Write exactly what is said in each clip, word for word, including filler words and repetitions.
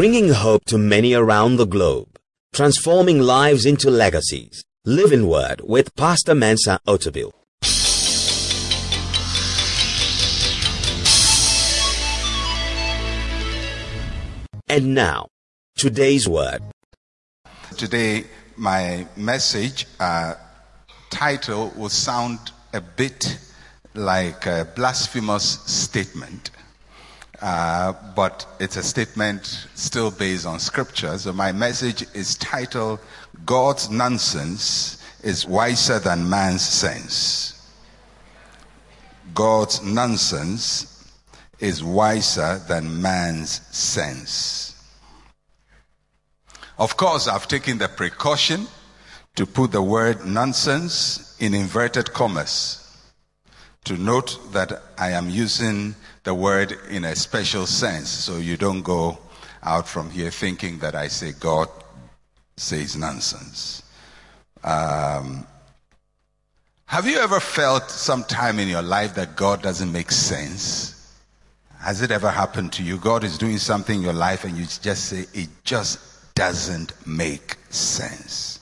bringing hope to many around the globe, transforming lives into legacies. Living Word with Pastor Mensa Otabil. And now, today's word. Today, my message uh, title will sound a bit like a blasphemous statement, uh, but it's a statement still based on scripture. So my message is titled, God's Nonsense is Wiser Than Man's Sense. God's nonsense is wiser than man's sense. Of course, I've taken the precaution to put the word nonsense in inverted commas, to note that I am using the word in a special sense, so you don't go out from here thinking that I say God says nonsense. Um, have you ever felt sometime in your life that God doesn't make sense? Has it ever happened to you? God is doing something in your life and you just say, it just doesn't make sense.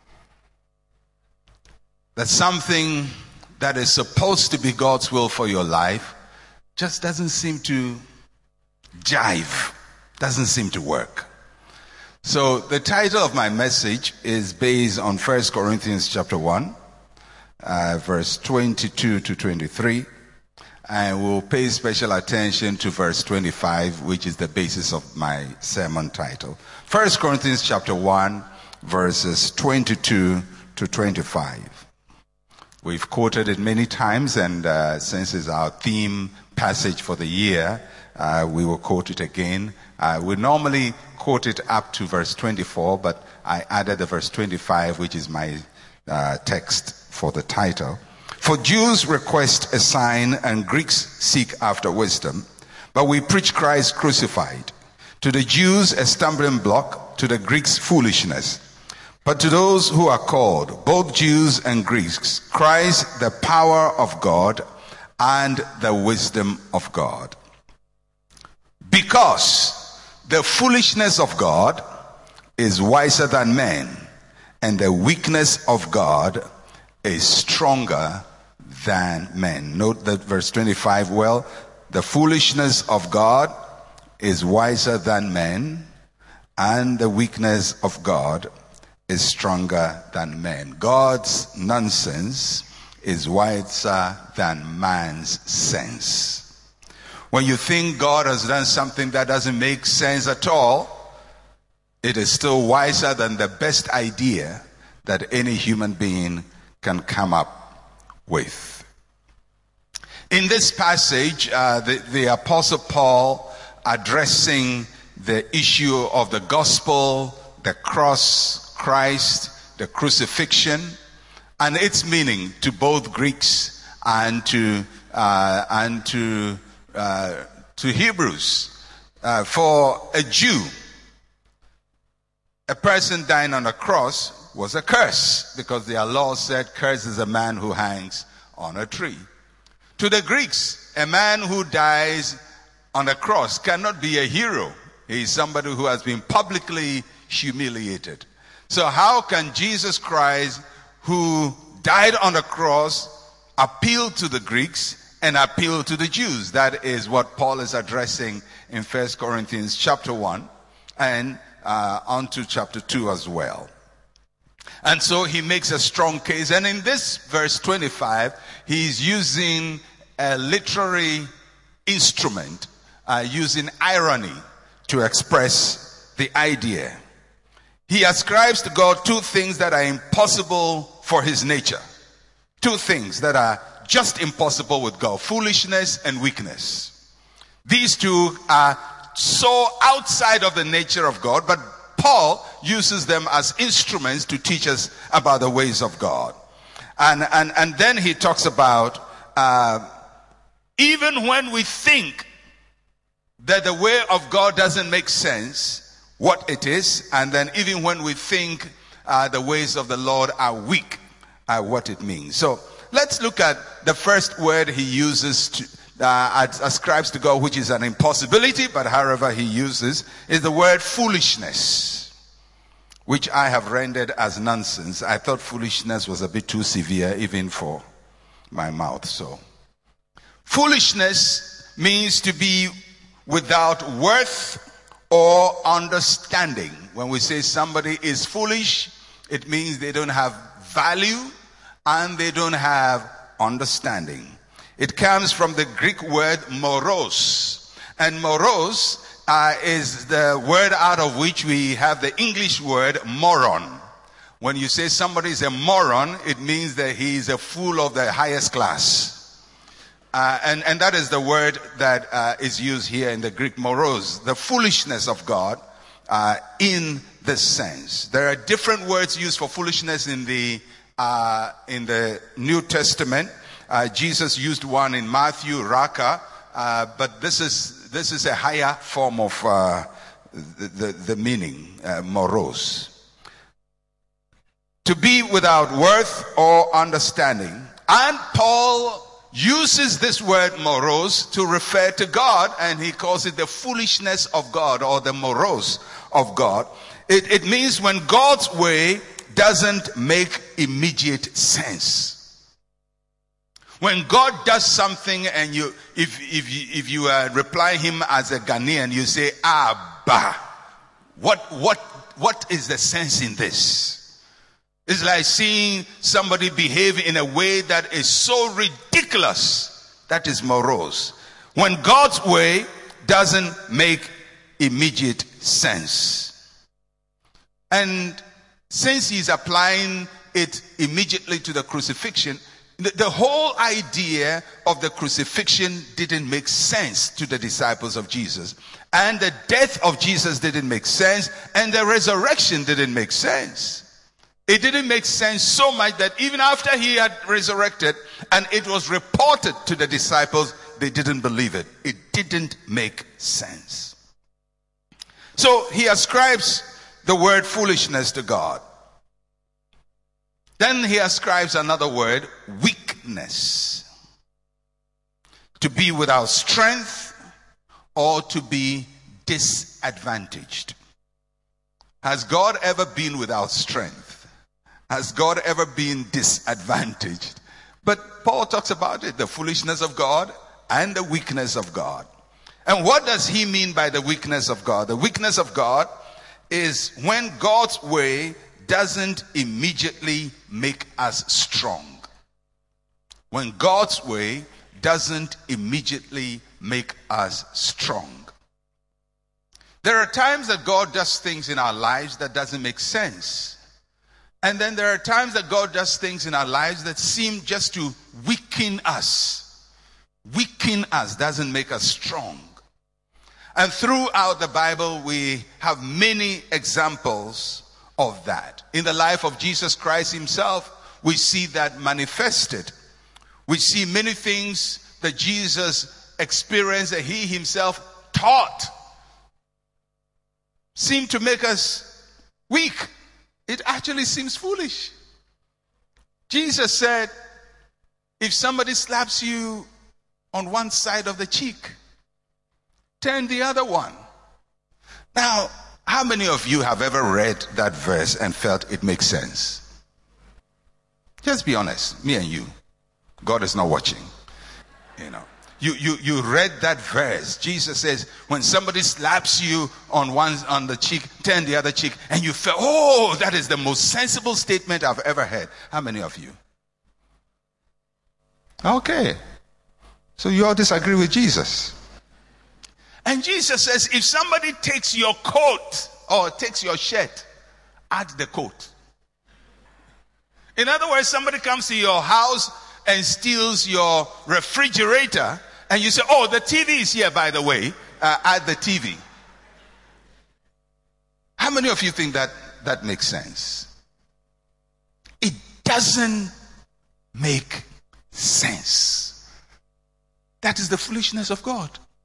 That something that is supposed to be God's will for your life just doesn't seem to jive, doesn't seem to work. So the title of my message is based on First Corinthians chapter one, uh, verse twenty-two to twenty-three. And we'll pay special attention to verse twenty-five, which is the basis of my sermon title. First Corinthians chapter one, verses twenty-two to twenty-five. We've quoted it many times, and uh, since it's our theme passage for the year, uh, we will quote it again. Uh, we normally quote it up to verse twenty-four, but I added the verse twenty-five, which is my uh, text for the title. For Jews request a sign and Greeks seek after wisdom, but we preach Christ crucified. To the Jews a stumbling block, to the Greeks foolishness. But to those who are called, both Jews and Greeks, Christ the power of God and the wisdom of God. Because the foolishness of God is wiser than men, and the weakness of God is stronger than men. Note that verse twenty-five well. The foolishness of God is wiser than men, and the weakness of God is stronger than men. God's nonsense is wiser than man's sense. When you think God has done something that doesn't make sense at all, it is still wiser than the best idea that any human being can come up with. In this passage, uh, the, the Apostle Paul addressing the issue of the gospel, the cross, Christ, the crucifixion, and its meaning to both Greeks and to uh, and to uh, to Hebrews. Uh, for a Jew, a person dying on a cross was a curse, because their law said, cursed is a man who hangs on a tree. To the Greeks, a man who dies on a cross cannot be a hero. He is somebody who has been publicly humiliated. So how can Jesus Christ, who died on the cross, appeal to the Greeks and appeal to the Jews? That is what Paul is addressing in First Corinthians chapter one and uh, on to chapter two as well. And so he makes a strong case. And in this verse twenty-five, he's using a literary instrument, uh, using irony to express the idea. He ascribes to God two things that are impossible for his nature. Two things that are just impossible with God: foolishness and weakness. These two are so outside of the nature of God, but Paul uses them as instruments to teach us about the ways of God. And and, and then he talks about uh, even when we think that the way of God doesn't make sense, what it is, and then even when we think uh, the ways of the Lord are weak, uh, what it means. So let's look at the first word he uses to, uh, ascribes to God, which is an impossibility, but however he uses, is the word foolishness, which I have rendered as nonsense. I thought foolishness was a bit too severe even for my mouth. So, foolishness means to be without worth or understanding. When we say somebody is foolish, it means they don't have value and they don't have understanding. It comes from the Greek word moros. And moros uh, is the word out of which we have the English word moron. When you say somebody is a moron, it means that he is a fool of the highest class. Uh, and, and that is the word that uh, is used here in the Greek moros, the foolishness of God uh, in this sense. There are different words used for foolishness in the uh, in the New Testament. Uh, Jesus used one in Matthew, raka, uh, but this is this is a higher form of uh, the, the the meaning, uh, moros. To be without worth or understanding, and Paul uses this word moros to refer to God, and he calls it the foolishness of God, or the moros of God. It, it means when God's way doesn't make immediate sense. When God does something and you, if, if you, if you uh, reply him as a Ghanaian, you say, ah, bah, what, what, what is the sense in this? It's like seeing somebody behave in a way that is so ridiculous. That is morose. When God's way doesn't make immediate sense. And since he's applying it immediately to the crucifixion, the, the whole idea of the crucifixion didn't make sense to the disciples of Jesus. And the death of Jesus didn't make sense. And the resurrection didn't make sense. It didn't make sense so much that even after he had resurrected and it was reported to the disciples, they didn't believe it. It didn't make sense. So he ascribes the word foolishness to God. Then he ascribes another word, weakness. To be without strength or to be disadvantaged. Has God ever been without strength? Has God ever been disadvantaged? But Paul talks about it, the foolishness of God and the weakness of God. And what does he mean by the weakness of God? The weakness of God is when God's way doesn't immediately make us strong. When God's way doesn't immediately make us strong. There are times that God does things in our lives that doesn't make sense. And then there are times that God does things in our lives that seem just to weaken us. Weaken us doesn't make us strong. And throughout the Bible, we have many examples of that. In the life of Jesus Christ himself, we see that manifested. We see many things that Jesus experienced, that he himself taught, seem to make us weak. It actually seems foolish. Jesus said, if somebody slaps you on one side of the cheek, turn the other one. Now, how many of you have ever read that verse and felt it makes sense? Just be honest, me and you. God is not watching. You know. You, you, you read that verse. Jesus says, when somebody slaps you on one, on the cheek, turn the other cheek, and you feel, oh, that is the most sensible statement I've ever heard. How many of you? Okay. So you all disagree with Jesus. And Jesus says, if somebody takes your coat or takes your shirt, add the coat. In other words, somebody comes to your house and steals your refrigerator, and you say, oh, the T V is here, by the way. Uh, add the T V. How many of you think that that makes sense? It doesn't make sense. That is the foolishness of God.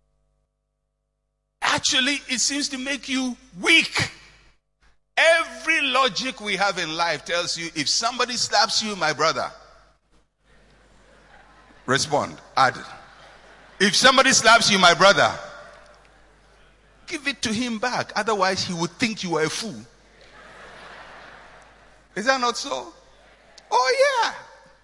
Actually, it seems to make you weak. Every logic we have in life tells you, if somebody slaps you, my brother, respond, add. If somebody slaps you, my brother, give it to him back. Otherwise, he would think you are a fool. Is that not so? Oh, yeah.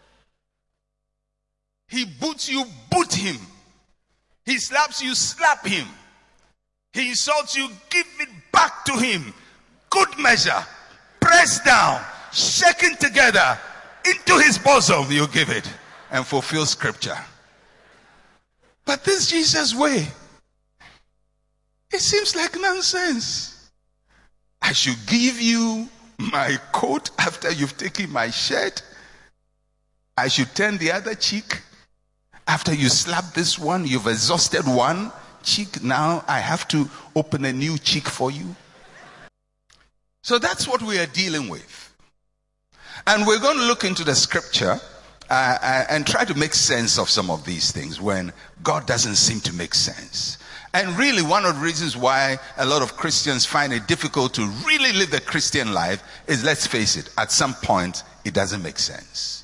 He boots you, boot him. He slaps you, slap him. He insults you, give it back to him. Good measure, pressed down, shaken together, into his bosom you give it, and fulfill scripture. But this Jesus way, it seems like nonsense. I should give you my coat after you've taken my shirt. I should turn the other cheek. After you slap this one, you've exhausted one cheek. Now I have to open a new cheek for you. So that's what we are dealing with. And we're going to look into the scripture uh, and try to make sense of some of these things when God doesn't seem to make sense. And really, one of the reasons why a lot of Christians find it difficult to really live the Christian life is, let's face it, at some point, it doesn't make sense.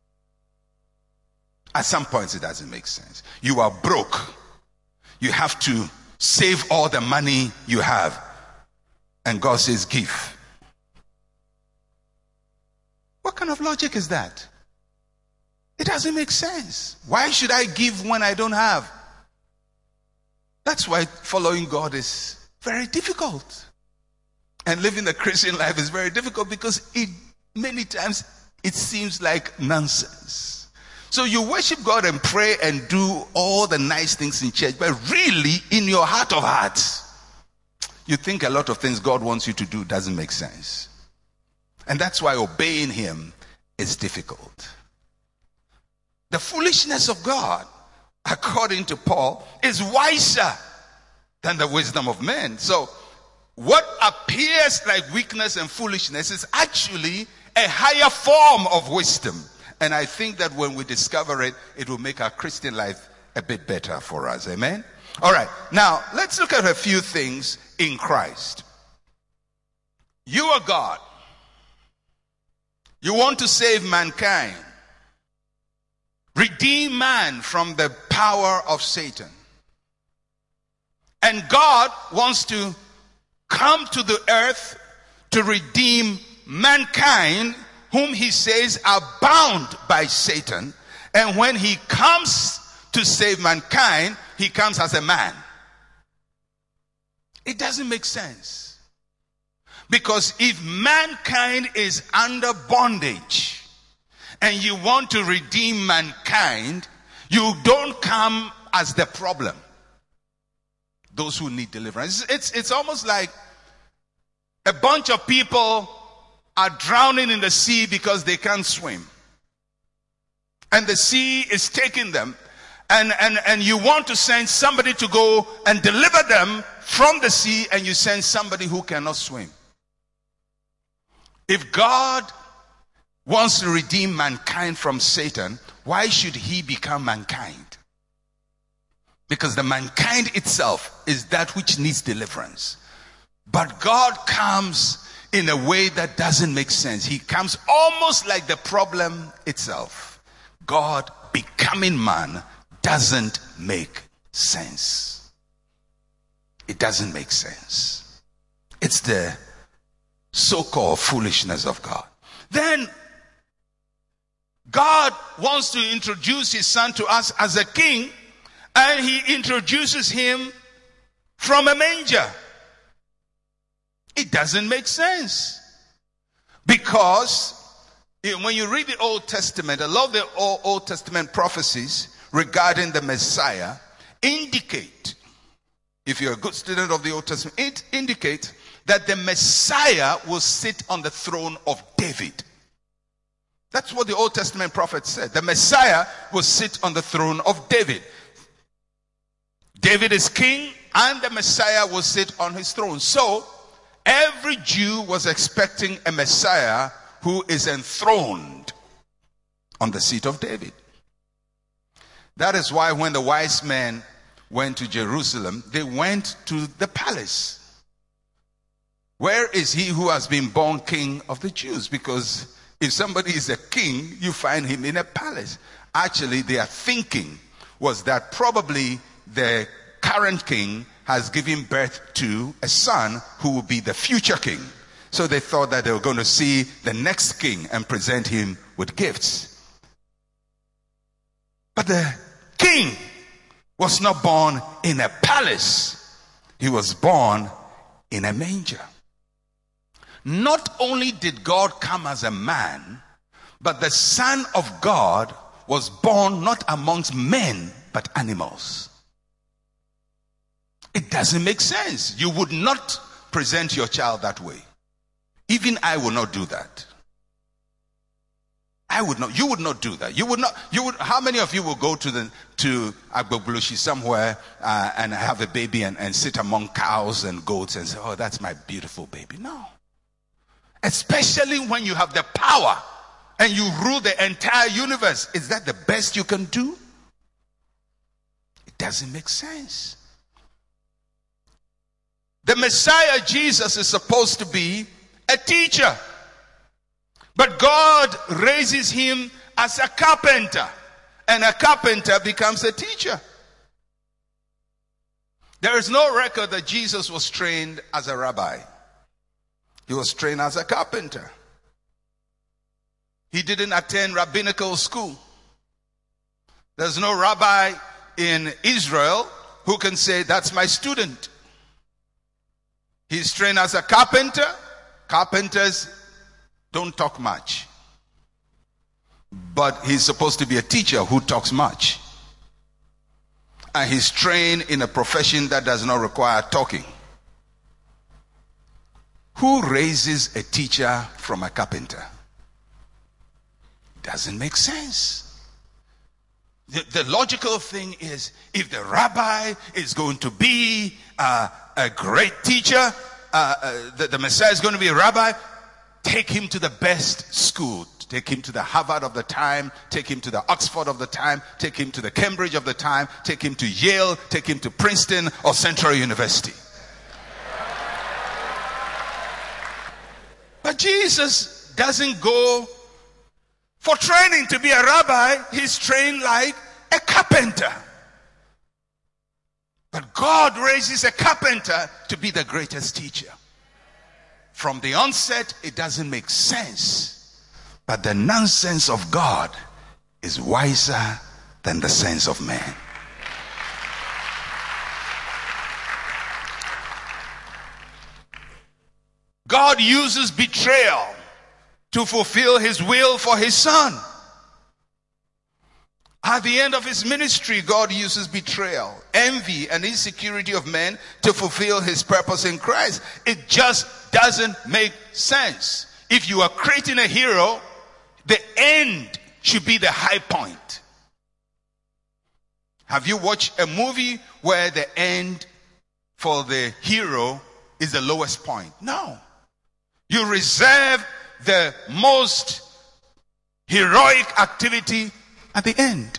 At some points, it doesn't make sense. You are broke. You have to save all the money you have. And God says, give. What kind of logic is that? It doesn't make sense. Why should I give when I don't have? That's why following God is very difficult. And living the Christian life is very difficult because it many times it seems like nonsense. So you worship God and pray and do all the nice things in church, but really in your heart of hearts, you think a lot of things God wants you to do doesn't make sense. And that's why obeying him is difficult. The foolishness of God, according to Paul, is wiser than the wisdom of men. So what appears like weakness and foolishness is actually a higher form of wisdom. And I think that when we discover it, it will make our Christian life a bit better for us. Amen? All right. Now, let's look at a few things in Christ. You are God. You want to save mankind. Redeem man from the power of Satan. And God wants to come to the earth to redeem mankind, whom he says are bound by Satan. And when he comes to save mankind, he comes as a man. It doesn't make sense. Because if mankind is under bondage and you want to redeem mankind, you don't come as the problem. Those who need deliverance. It's, it's almost like a bunch of people are drowning in the sea because they can't swim. And the sea is taking them. And, and, and you want to send somebody to go and deliver them from the sea, and you send somebody who cannot swim. If God wants to redeem mankind from Satan, why should he become mankind? Because the mankind itself is that which needs deliverance. But God comes in a way that doesn't make sense. He comes almost like the problem itself. God becoming man doesn't make sense. It doesn't make sense. It's the so-called foolishness of God. Then God wants to introduce his son to us as a king, and he introduces him from a manger. It doesn't make sense. Because when you read the Old Testament, a lot of the Old Testament prophecies regarding the Messiah indicate, if you're a good student of the Old Testament, it indicates that the Messiah will sit on the throne of David. That's what the Old Testament prophet said. The Messiah will sit on the throne of David. David is king, and the Messiah will sit on his throne. So, every Jew was expecting a Messiah who is enthroned on the seat of David. That is why when the wise men went to Jerusalem, they went to the palace. Where is he who has been born king of the Jews? Because if somebody is a king, you find him in a palace. Actually, they are thinking, was that probably the current king has given birth to a son who will be the future king. So they thought that they were going to see the next king and present him with gifts. But the king was not born in a palace. He was born in a manger. Not only did God come as a man, but the Son of God was born not amongst men, but animals. It doesn't make sense. You would not present your child that way. Even I would not do that. I would not. You would not do that. You would not. You would. How many of you will go to the to Agboglushi somewhere uh, and have a baby and, and sit among cows and goats and say, "Oh, that's my beautiful baby"? No. Especially when you have the power and you rule the entire universe. Is that the best you can do? It doesn't make sense. The Messiah, Jesus, is supposed to be a teacher. But God raises him as a carpenter. And a carpenter becomes a teacher. There is no record that Jesus was trained as a rabbi. He was trained as a carpenter. He didn't attend rabbinical school. There's no rabbi in Israel who can say, "That's my student." He's trained as a carpenter. Carpenters don't talk much. But he's supposed to be a teacher who talks much. And he's trained in a profession that does not require talking. Who raises a teacher from a carpenter? Doesn't make sense. The, the logical thing is, if the rabbi is going to be uh, a great teacher, uh, uh, the, the Messiah is going to be a rabbi, take him to the best school. Take him to the Harvard of the time. Take him to the Oxford of the time. Take him to the Cambridge of the time. Take him to Yale. Take him to Princeton or Central University. But Jesus doesn't go for training to be a rabbi. He's trained like a carpenter. But God raises a carpenter to be the greatest teacher. From the onset, it doesn't make sense. But the nonsense of God is wiser than the sense of man. God uses betrayal to fulfill his will for his son. At the end of his ministry, God uses betrayal, envy, and insecurity of men to fulfill his purpose in Christ. It just doesn't make sense. If you are creating a hero, the end should be the high point. Have you watched a movie where the end for the hero is the lowest point? No. You reserve the most heroic activity at the end.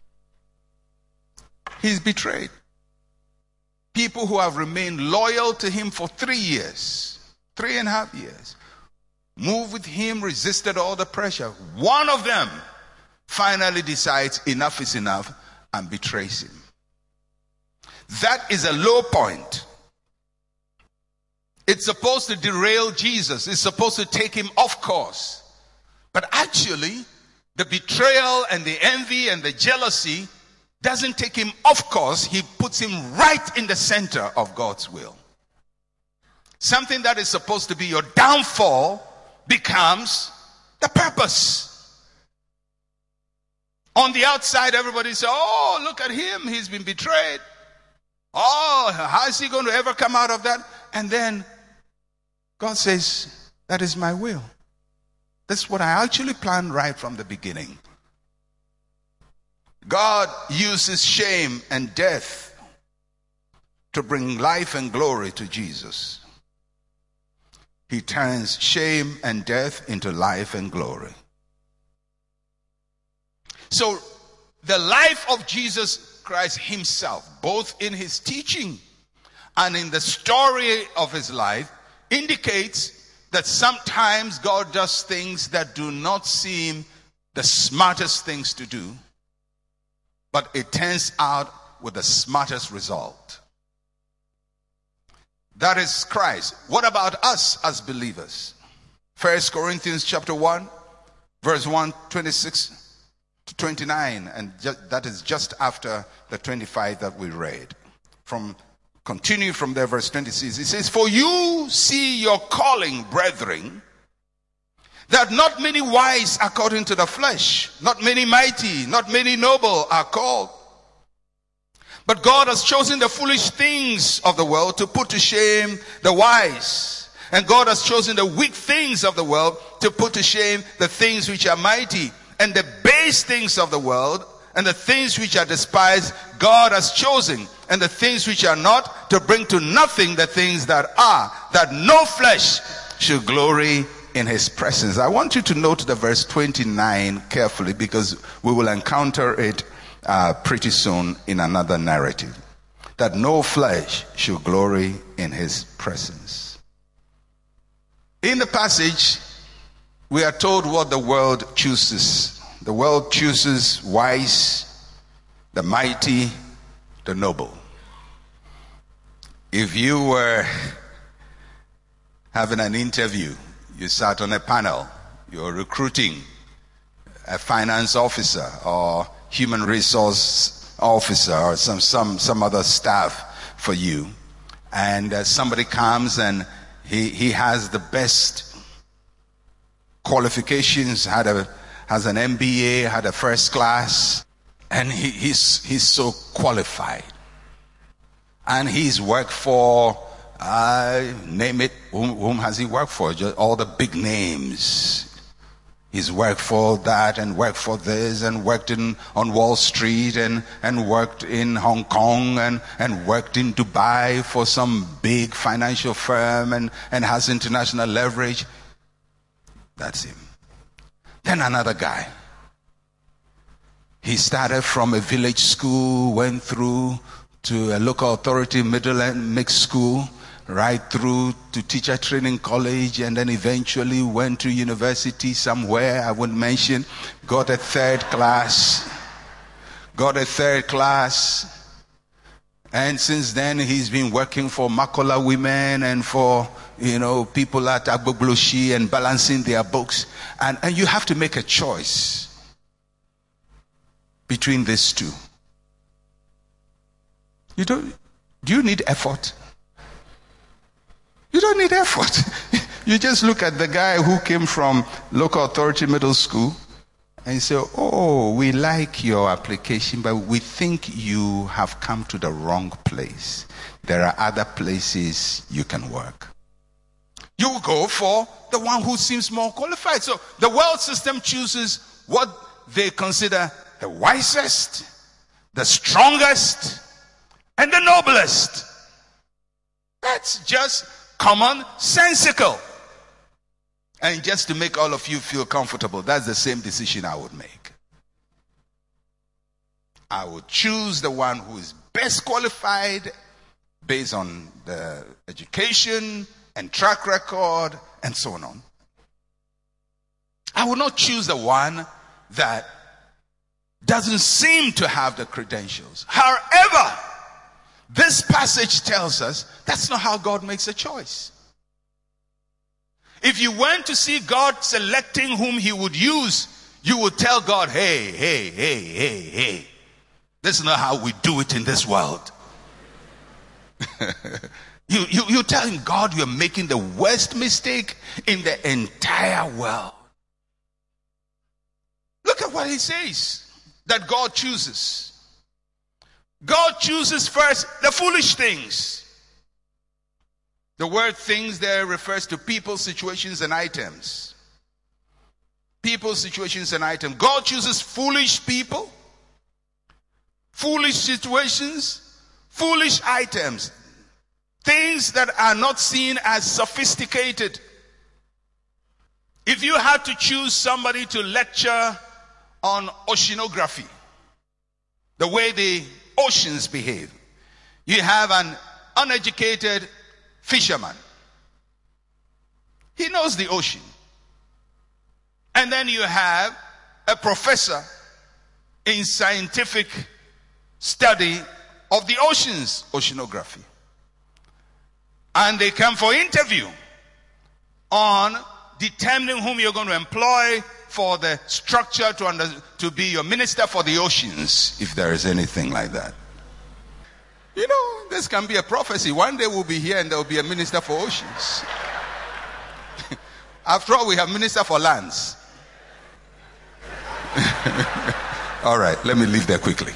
He's betrayed. People who have remained loyal to him for three years, three and a half years, moved with him, resisted all the pressure. One of them finally decides enough is enough and betrays him. That is a low point. It's supposed to derail Jesus. It's supposed to take him off course. But actually, the betrayal and the envy and the jealousy doesn't take him off course. He puts him right in the center of God's will. Something that is supposed to be your downfall becomes the purpose. On the outside, everybody says, "Oh, look at him. He's been betrayed. Oh, how is he going to ever come out of that?" And then God says, "That is my will. That's what I actually planned right from the beginning." God uses shame and death to bring life and glory to Jesus. He turns shame and death into life and glory. So the life of Jesus Christ himself, both in his teaching and in the story of his life, indicates that sometimes God does things that do not seem the smartest things to do. but it turns out with the smartest result. That is Christ. What about us as believers? First Corinthians chapter one, verse one, twenty-six to twenty-nine, and ju- that is just after the twenty-five that we read. From continue from there, verse twenty-six. It says, "For you see your calling, brethren, that not many wise according to the flesh, not many mighty, not many noble are called. But God has chosen the foolish things of the world to put to shame the wise. And God has chosen the weak things of the world to put to shame the things which are mighty. And the base things of the world and the things which are despised, God has chosen. And the things which are not, to bring to nothing the things that are, that no flesh should glory in his presence." I want you to note the verse twenty-nine carefully, because we will encounter it uh, pretty soon in another narrative. That no flesh should glory in his presence. In the passage, we are told what the world chooses. The world chooses wise, the mighty, the noble. If you were having an interview, you sat on a panel, you're recruiting a finance officer or human resource officer or some, some, some other staff for you, and uh, somebody comes and he, he has the best qualifications, had a, has an M B A, had a first class, and he, he's, he's so qualified. And he's worked for, uh, name it, whom, whom has he worked for? Just all the big names. He's worked for that and worked for this and worked in on Wall Street and, and worked in Hong Kong and, and worked in Dubai for some big financial firm and, and has international leverage. That's him. Then another guy. He started from a village school, went through to a local authority middle and mixed school, right through to teacher training college, and then eventually went to university somewhere I wouldn't mention, got a third class, got a third class, and since then he's been working for Makola women and for, you know, people at Agbogloshi and balancing their books, and, and you have to make a choice between these two. You don't, do you need effort? You don't need effort. You just look at the guy who came from local authority middle school and say, "Oh, we like your application, but we think you have come to the wrong place. There are other places you can work." You will go for the one who seems more qualified. So the world system chooses what they consider the wisest, the strongest, and the noblest. That's just common sensical. And just to make all of you feel comfortable, that's the same decision I would make. I would choose the one who is best qualified based on the education and track record and so on. I would not choose the one that doesn't seem to have the credentials. However, this passage tells us that's not how God makes a choice. If you went to see God selecting whom he would use, you would tell God, hey, hey, hey, hey, hey. This is not how we do it in this world. you, you, you're telling God you're making the worst mistake in the entire world. Look at what he says that God chooses. God chooses first the foolish things. The word things there refers to people, situations, and items. People, situations, and items. God chooses foolish people, foolish situations, foolish items. Things that are not seen as sophisticated. If you had to choose somebody to lecture on oceanography, the way the oceans behave, you have an uneducated fisherman. He knows the ocean. And then you have a professor in scientific study of the oceans, oceanography. And they come for interview on determining whom you're going to employ for the structure to, under, to be your minister for the oceans, if there is anything like that. You know, this can be a prophecy. One day we'll be here and there will be a minister for oceans. After all, we have minister for lands. All right, let me leave there quickly.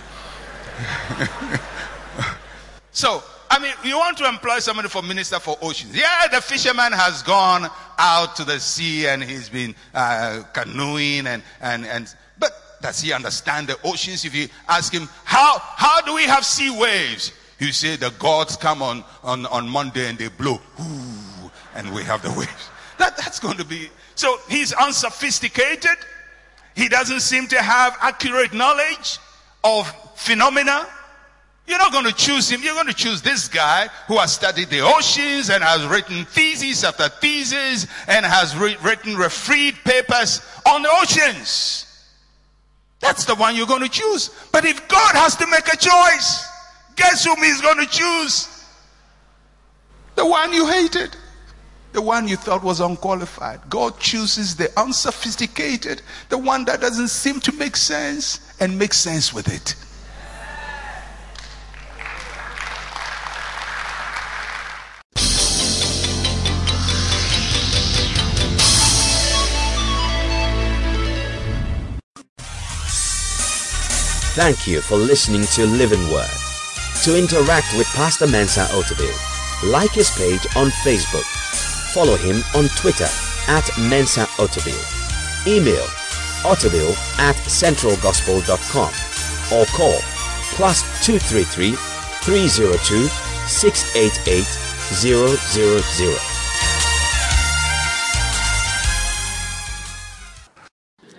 So, I mean, you want to employ somebody for minister for oceans. Yeah, the fisherman has gone out to the sea and he's been uh, canoeing and, and, and, but does he understand the oceans? If you ask him, how, how do we have sea waves? You say the gods come on, on, on Monday and they blow, ooh, and we have the waves. That, that's going to be, so he's unsophisticated. He doesn't seem to have accurate knowledge of phenomena. You're not going to choose him. You're going to choose this guy who has studied the oceans and has written thesis after thesis and has re- written refereed papers on the oceans. That's the one you're going to choose. But if God has to make a choice, guess whom he's going to choose? The one you hated. The one you thought was unqualified. God chooses the unsophisticated, the one that doesn't seem to make sense, and makes sense with it. Thank you for listening to Living Word. To interact with Pastor Mensa Otabil, like his page on Facebook. Follow him on Twitter at Mensa Otabil. Email otabil at central gospel dot com or call plus two three three, three zero two, six eight eight, zero zero zero.